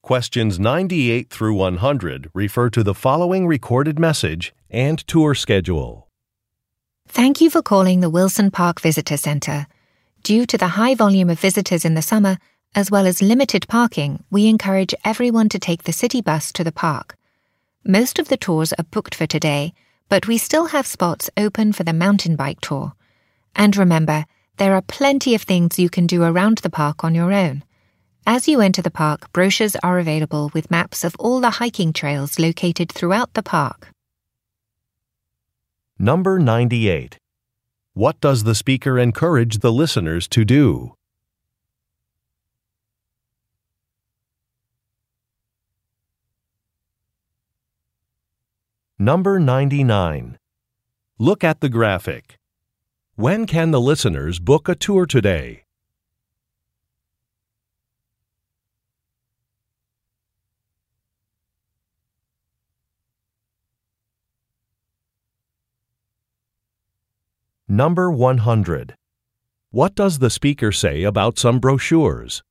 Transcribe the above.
Questions 98 through 100 refer to the following recorded message and tour schedule. Thank you for calling the Wilson Park Visitor Centre. Due to the high volume of visitors in the summer, as well as limited parking, we encourage everyone to take the city bus to the park. Most of the tours are booked for today, but we still have spots open for the mountain bike tour. And remember, there are plenty of things you can do around the park on your own. As you enter the park, brochures are available with maps of all the hiking trails located throughout the park. Number 98. What does the speaker encourage the listeners to do? Number 99. Look at the graphic. When can the listeners book a tour today? Number 100. What does the speaker say about some brochures?